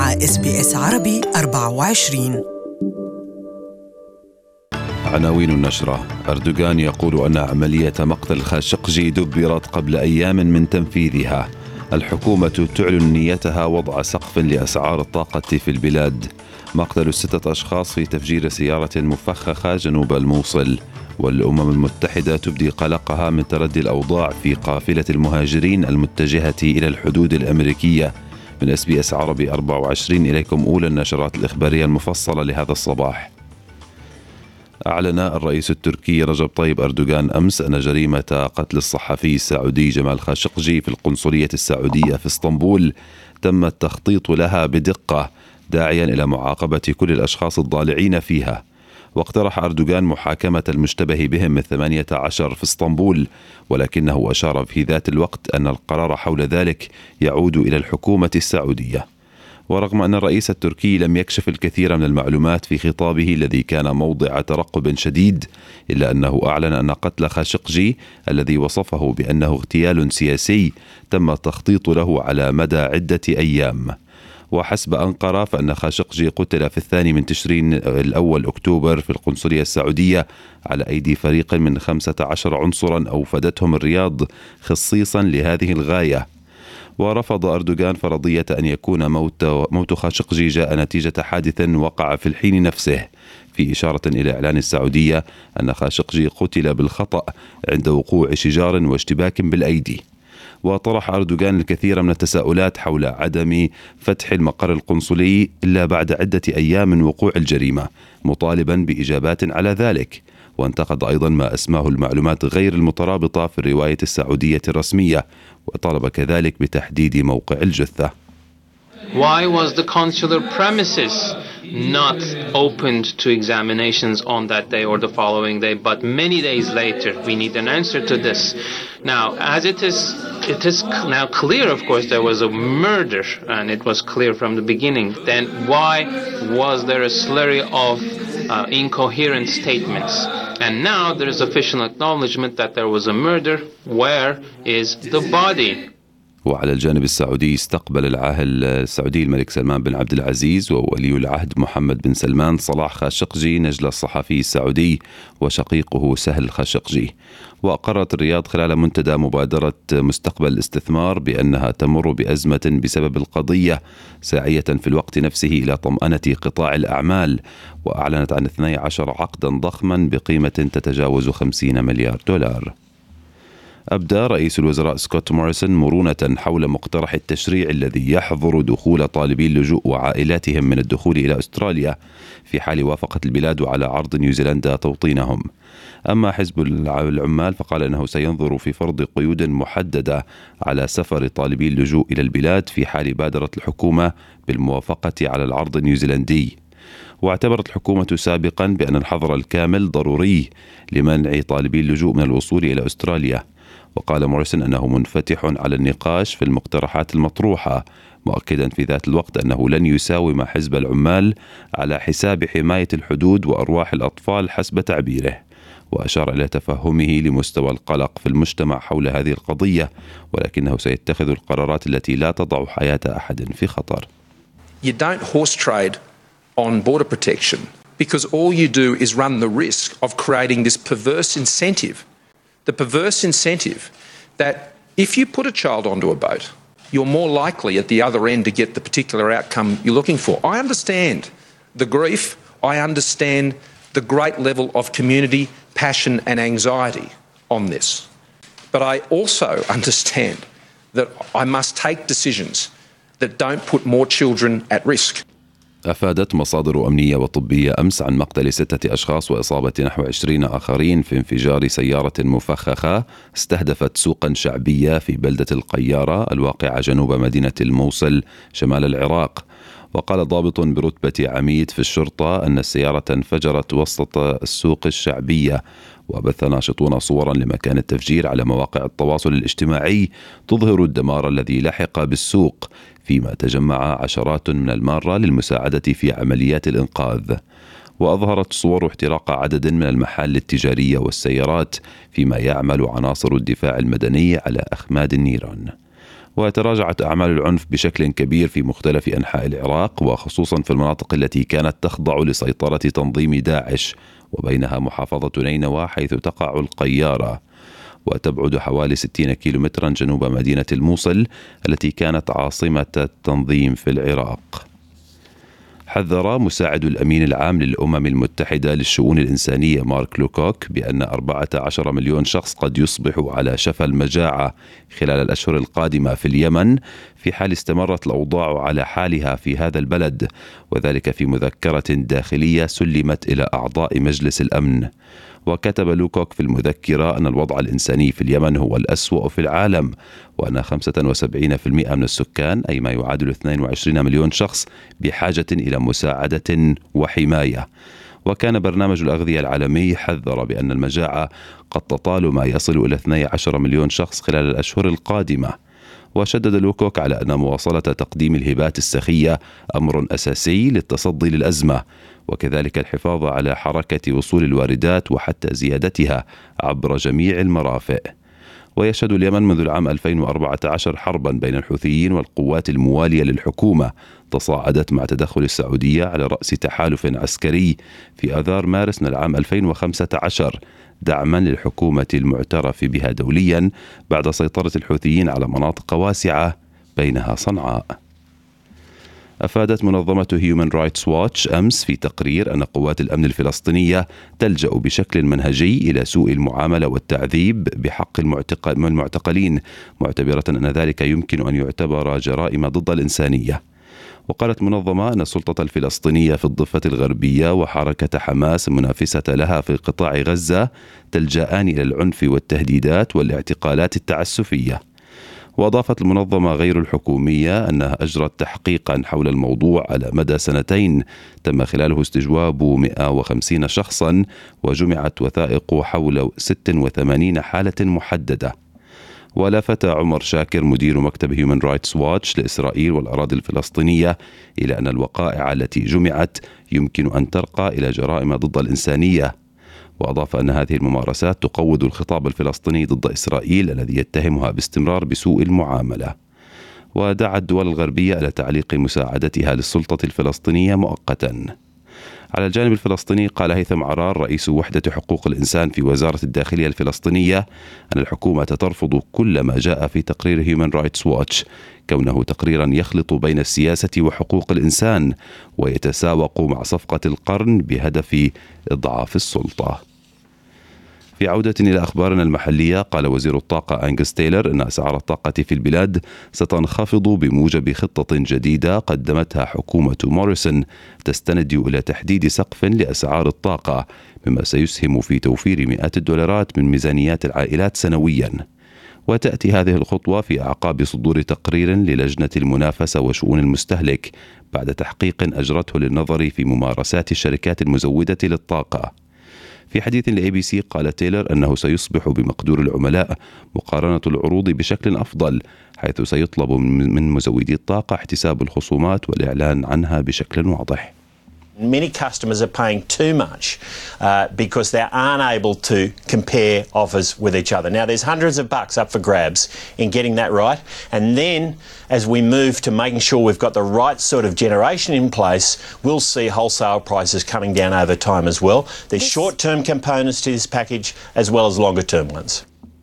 مع SBS عربي 24. عناوين النشرة: أردوغان يقول أن عملية مقتل خاشقجي دبرت قبل أيام من تنفيذها. الحكومة تعلن نيتها وضع سقف لأسعار الطاقة في البلاد. مقتل 6 أشخاص في تفجير سيارة مفخخة جنوب الموصل. والأمم المتحدة تبدي قلقها من تردي الأوضاع في قافلة المهاجرين المتجهة إلى الحدود الأمريكية. من SBS عربي 24 إليكم أولى النشرات الإخبارية المفصلة لهذا الصباح. أعلن الرئيس التركي رجب طيب أردوغان أمس أن جريمة قتل الصحفي السعودي جمال خاشقجي في القنصلية السعودية في اسطنبول تم التخطيط لها بدقة، داعيا إلى معاقبة كل الأشخاص الضالعين فيها. واقترح أردوغان محاكمة المشتبه بهم من 18 في اسطنبول، ولكنه أشار في ذات الوقت أن القرار حول ذلك يعود إلى الحكومة السعودية. ورغم أن الرئيس التركي لم يكشف الكثير من المعلومات في خطابه الذي كان موضع ترقب شديد، إلا أنه أعلن أن قتل خاشقجي الذي وصفه بأنه اغتيال سياسي تم التخطيط له على مدى عدة أيام. وحسب أنقرة فإن خاشقجي قتل في 2 تشرين الأول أكتوبر في القنصلية السعودية على أيدي فريق من 15 عنصرا أوفدتهم الرياض خصيصا لهذه الغاية. ورفض أردوغان فرضية أن يكون موت خاشقجي جاء نتيجة حادث وقع في الحين نفسه، في إشارة إلى إعلان السعودية أن خاشقجي قتل بالخطأ عند وقوع شجار واشتباك بالأيدي. وطرح أردوغان الكثير من التساؤلات حول عدم فتح المقر القنصلي إلا بعد عدة أيام من وقوع الجريمة، مطالبا بإجابات على ذلك. وانتقد أيضا ما أسماه المعلومات غير المترابطة في الرواية السعودية الرسمية، وطالب كذلك بتحديد موقع الجثة. Why was the consular premises not opened to examinations on that day or the following day, but many days later? We need an answer to this. Now, as it is now clear, of course, there was a murder, and it was clear from the beginning. Then why was there a slurry of incoherent statements? And now there is official acknowledgement that there was a murder. Where is the body? وعلى الجانب السعودي استقبل العاهل السعودي الملك سلمان بن عبد العزيز وولي العهد محمد بن سلمان صلاح خاشقجي نجل الصحفي السعودي وشقيقه سهل خاشقجي. وأقرت الرياض خلال منتدى مبادرة مستقبل الاستثمار بأنها تمر بأزمة بسبب القضية، ساعية في الوقت نفسه إلى طمأنة قطاع الأعمال، وأعلنت عن 12 عقدا ضخما بقيمة تتجاوز 50 مليار دولار. أبدى رئيس الوزراء سكوت موريسون مرونة حول مقترح التشريع الذي يحظر دخول طالبي اللجوء وعائلاتهم من الدخول إلى أستراليا في حال وافقت البلاد على عرض نيوزيلندا توطينهم. أما حزب العمال فقال أنه سينظر في فرض قيود محددة على سفر طالبي اللجوء إلى البلاد في حال بادرت الحكومة بالموافقة على العرض النيوزيلندي. واعتبرت الحكومة سابقا بأن الحظر الكامل ضروري لمنع طالبي اللجوء من الوصول إلى أستراليا. وقال موريسون أنه منفتح على النقاش في المقترحات المطروحة، مؤكدا في ذات الوقت أنه لن يساوم حزب العمال على حساب حماية الحدود وأرواح الأطفال حسب تعبيره. وأشار إلى تفهمه لمستوى القلق في المجتمع حول هذه القضية، ولكنه سيتخذ القرارات التي لا تضع حياة أحد في خطر. You don't horse trade on border protection because all you do is run the risk of creating this perverse incentive. The perverse incentive that if you put a child onto a boat, you're more likely at the other end to get the particular outcome you're looking for. I understand the grief. I understand the great level of community, passion and anxiety on this. But I also understand that I must take decisions that don't put more children at risk. أفادت مصادر أمنية وطبية أمس عن مقتل 6 أشخاص وإصابة نحو 20 آخرين في انفجار سيارة مفخخة استهدفت سوقا شعبية في بلدة القيارة الواقعة جنوب مدينة الموصل شمال العراق. وقال ضابط برتبة عميد في الشرطة أن السيارة انفجرت وسط السوق الشعبية. وبث ناشطون صورا لمكان التفجير على مواقع التواصل الاجتماعي تظهر الدمار الذي لحق بالسوق، فيما تجمع عشرات من المارة للمساعدة في عمليات الإنقاذ. وأظهرت صور احتراق عدد من المحال التجارية والسيارات، فيما يعمل عناصر الدفاع المدني على أخماد النيران. وتراجعت أعمال العنف بشكل كبير في مختلف أنحاء العراق، وخصوصا في المناطق التي كانت تخضع لسيطرة تنظيم داعش، وبينها محافظة نينوى حيث تقع القيارة، وتبعد حوالي 60 كيلومترا جنوب مدينة الموصل التي كانت عاصمة التنظيم في العراق. حذر مساعد الأمين العام للأمم المتحدة للشؤون الإنسانية مارك لوكوك بأن 14 مليون شخص قد يصبحوا على شفا المجاعة خلال الأشهر القادمة في اليمن في حال استمرت الأوضاع على حالها في هذا البلد، وذلك في مذكرة داخلية سلمت إلى أعضاء مجلس الأمن. وكتب لوكوك في المذكرة أن الوضع الإنساني في اليمن هو الأسوأ في العالم، وأن 75% من السكان أي ما يعادل 22 مليون شخص بحاجة إلى مساعدة وحماية. وكان برنامج الأغذية العالمي حذر بأن المجاعة قد تطال ما يصل إلى 12 مليون شخص خلال الأشهر القادمة. وشدد لوكوك على أن مواصلة تقديم الهبات السخية أمر أساسي للتصدي للأزمة، وكذلك الحفاظ على حركة وصول الواردات وحتى زيادتها عبر جميع المرافق. ويشهد اليمن منذ العام 2014 حربا بين الحوثيين والقوات الموالية للحكومة تصاعدت مع تدخل السعودية على رأس تحالف عسكري في آذار مارس من العام 2015 دعما للحكومة المعترف بها دوليا بعد سيطرة الحوثيين على مناطق واسعة بينها صنعاء. أفادت منظمة هيومن رايتس واتش أمس في تقرير أن قوات الأمن الفلسطينية تلجأ بشكل منهجي إلى سوء المعاملة والتعذيب بحق المعتقلين، معتبرة أن ذلك يمكن أن يعتبر جرائم ضد الإنسانية. وقالت منظمة أن السلطة الفلسطينية في الضفة الغربية وحركة حماس المنافسة لها في قطاع غزة تلجأان إلى العنف والتهديدات والاعتقالات التعسفية. وأضافت المنظمة غير الحكومية أنها أجرت تحقيقا حول الموضوع على مدى 2 تم خلاله استجواب 150 شخصا وجمعت وثائق حول 86 حالة محددة. ولافت عمر شاكر مدير مكتب هيومن رايتس واتش لإسرائيل والأراضي الفلسطينية إلى أن الوقائع التي جمعت يمكن أن ترقى إلى جرائم ضد الإنسانية. وأضاف أن هذه الممارسات تقوض الخطاب الفلسطيني ضد إسرائيل الذي يتهمها باستمرار بسوء المعاملة. ودعا الدول الغربية إلى تعليق مساعدتها للسلطة الفلسطينية مؤقتا. على الجانب الفلسطيني قال هيثم عرار رئيس وحدة حقوق الإنسان في وزارة الداخلية الفلسطينية أن الحكومة ترفض كل ما جاء في تقرير هيومن رايتس واتش كونه تقريرا يخلط بين السياسة وحقوق الإنسان ويتساوق مع صفقة القرن بهدف إضعاف السلطة. في عودة إلى أخبارنا المحلية، قال وزير الطاقة أنجس تايلر أن أسعار الطاقة في البلاد ستنخفض بموجب خطة جديدة قدمتها حكومة موريسون تستند إلى تحديد سقف لأسعار الطاقة، مما سيسهم في توفير مئات الدولارات من ميزانيات العائلات سنويا. وتأتي هذه الخطوة في أعقاب صدور تقرير للجنة المنافسة وشؤون المستهلك بعد تحقيق أجرته للنظر في ممارسات الشركات المزودة للطاقة. في حديث لABC قال تايلر أنه سيصبح بمقدور العملاء مقارنة العروض بشكل أفضل، حيث سيطلب من مزودي الطاقة احتساب الخصومات والإعلان عنها بشكل واضح. Many customers are paying too much because they aren't able to compare offers with each other. Now, there's hundreds of bucks up for grabs in getting that right. And then, as we move to making sure we've got the right sort of generation in place, we'll see wholesale prices coming down over time as well. There's short-term components to this package as well as longer-term ones.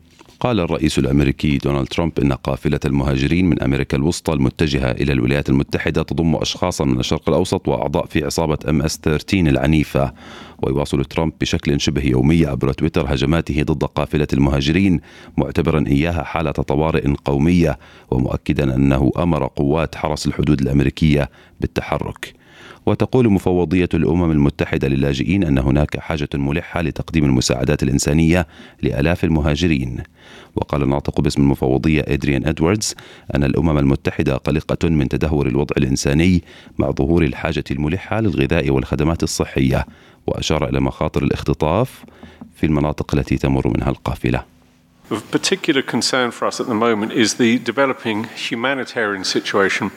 قال الرئيس الأمريكي دونالد ترامب إن قافلة المهاجرين من أمريكا الوسطى المتجهة إلى الولايات المتحدة تضم أشخاصا من الشرق الأوسط وأعضاء في عصابة MS-13 العنيفة. ويواصل ترامب بشكل شبه يومي عبر تويتر هجماته ضد قافلة المهاجرين، معتبرا إياها حالة طوارئ قومية، ومؤكدا أنه أمر قوات حرس الحدود الأمريكية بالتحرك. وتقول مفوضية الأمم المتحدة للاجئين أن هناك حاجة ملحة لتقديم المساعدات الإنسانية لآلاف المهاجرين. وقال الناطق باسم المفوضية إدريان إدواردز أن الأمم المتحدة قلقة من تدهور الوضع الإنساني مع ظهور الحاجة الملحة للغذاء والخدمات الصحية، وأشار إلى مخاطر الاختطاف في المناطق التي تمر منها القافلة. Of particular concern for us at the moment is the developing humanitarian situation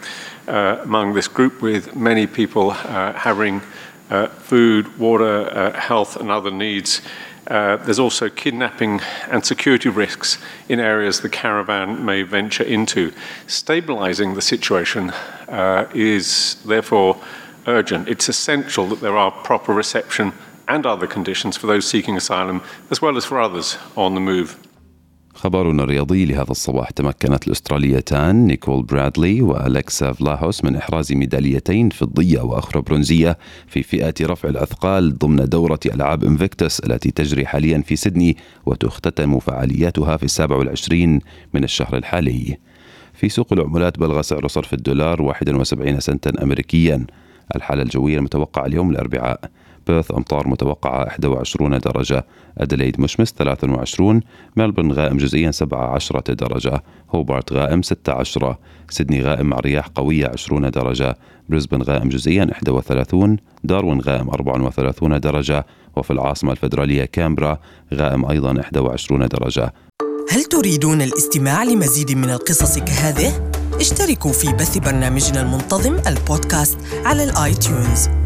among this group, with many people having food, water, health and other needs There's also kidnapping and security risks in areas the caravan may venture into. Stabilising the situation is therefore urgent. It's essential that there are proper reception and other conditions for those seeking asylum, as well as for others on the move. خبرنا الرياضي لهذا الصباح: تمكنت الأستراليتان نيكول برادلي وأليكسا فلاهوس من إحراز ميداليتين فضية وأخرى برونزية في فئة رفع الأثقال ضمن دورة ألعاب إنفيكتس التي تجري حاليا في سيدني وتختتم فعالياتها في 27 من الشهر الحالي. في سوق العملات بلغ سعر صرف الدولار 71 سنتا أمريكيا. الحالة الجوية المتوقعة اليوم الأربعاء: بيرث أمطار متوقعة 21 درجة، أديلايد مشمس 23، ملبورن غائم جزئيا 17 درجة، هوبارت غائم 16، سيدني غائم مع رياح قوية 20 درجة، بريسبن غائم جزئيا 31، داروين غائم 34 درجة، وفي العاصمة الفيدرالية كامبرا غائم أيضا 21 درجة. هل تريدون الاستماع لمزيد من القصص كهذه؟ اشتركوا في بث برنامجنا المنتظم البودكاست على الآيتيونز.